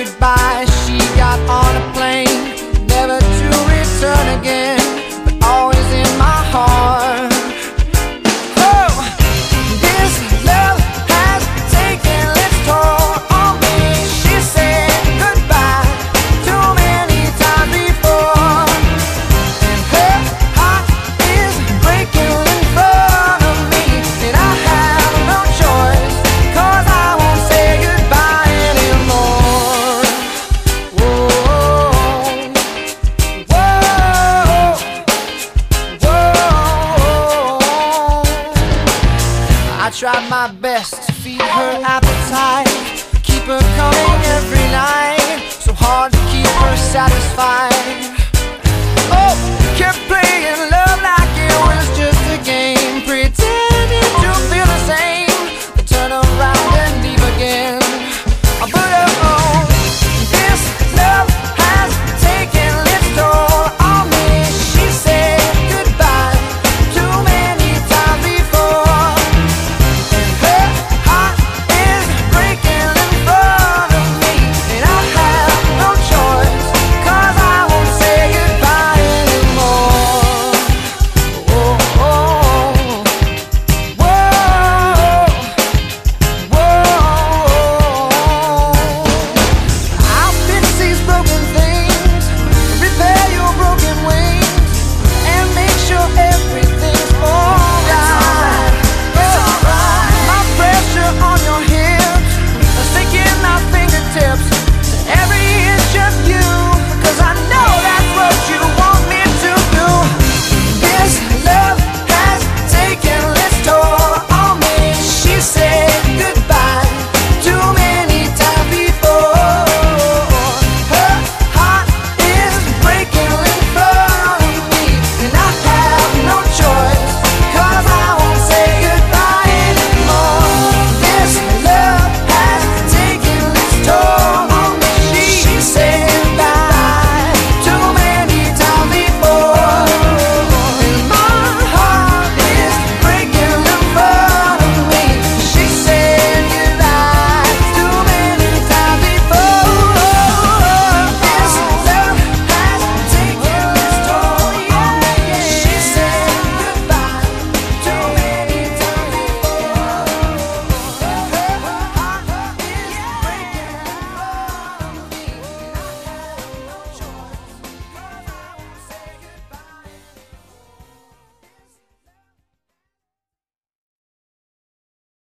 goodbye. She got on a plane, never to return again, but always in my heart. Oh, this love has taken its toll on me. She said goodbye too many times before, and her heart is breaking in front of me, and I have no choice, 'cause I won't say goodbye anymore. Whoa, whoa, whoa. I tried my best to feed her appetite, keep her coming every night, so hard to keep her satisfied.